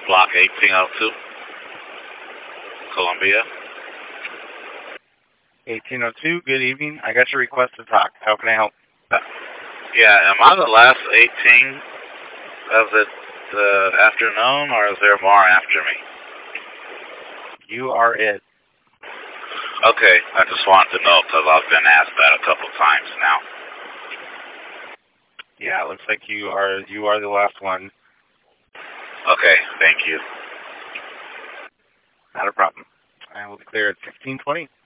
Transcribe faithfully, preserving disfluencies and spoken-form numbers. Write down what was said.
Block eighteen oh two, Columbia. eighteen oh two, good evening. I got your request to talk. How can I help? Uh, yeah, am I the last eighteen of the, the afternoon, or is there more after me? You are it. Okay, I just wanted to know because I've been asked that a couple times now. Yeah, it looks like you are you are the last one. Okay, thank you. Not a problem. I will declare it sixteen twenty.